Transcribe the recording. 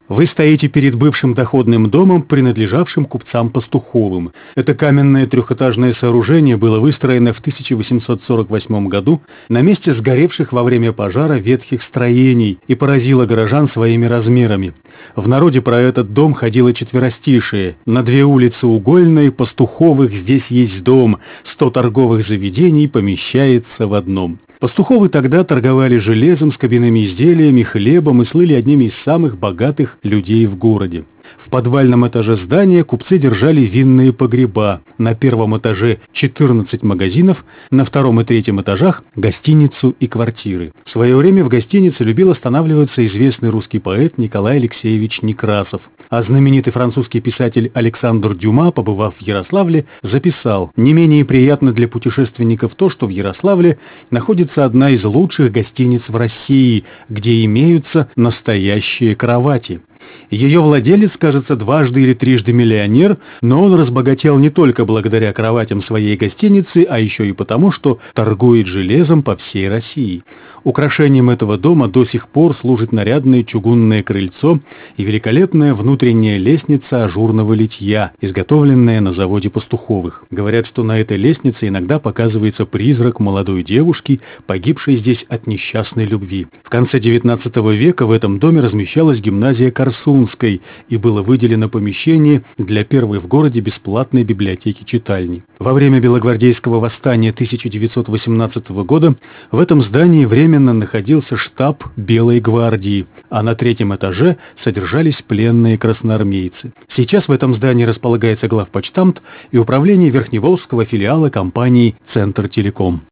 Вы стоите перед бывшим доходным домом, принадлежавшим купцам Пастуховым. Это каменное трехэтажное сооружение было выстроено в 1848 году на месте сгоревших во время пожара ветхих строений и поразило горожан своими размерами. В народе про этот дом ходило четверостишие: на 2 улицы Угольной, Пастуховых здесь есть дом, 100 торговых заведений помещается в одном. Пастуховы тогда торговали железом, скобяными изделиями, хлебом и слыли одними из самых богатых людей в городе. В подвальном этаже здания купцы держали винные погреба, на 1 этаже 14 магазинов, на 2 и 3 этажах гостиницу и квартиры. В свое время в гостинице любил останавливаться известный русский поэт Николай Алексеевич Некрасов, а знаменитый французский писатель Александр Дюма, побывав в Ярославле, записал: «Не менее приятно для путешественников то, что в Ярославле находится одна из лучших гостиниц в России, где имеются настоящие кровати». Ее владелец, кажется, дважды или трижды миллионер, но он разбогател не только благодаря кроватям своей гостиницы, а еще и потому, что торгует железом по всей России. Украшением этого дома до сих пор служит нарядное чугунное крыльцо и великолепная внутренняя лестница ажурного литья, изготовленная на заводе Пастуховых. Говорят, что на этой лестнице иногда показывается призрак молодой девушки, погибшей здесь от несчастной любви. В конце XIX века в этом доме размещалась гимназия Корсунской и было выделено помещение для первой в городе бесплатной библиотеки-читальни. Во время Белогвардейского восстания 1918 года в этом здании временно находился штаб Белой гвардии, а на 3 этаже содержались пленные красноармейцы. Сейчас в этом здании располагается главпочтамт и управление Верхневолжского филиала компании «Центр Телеком».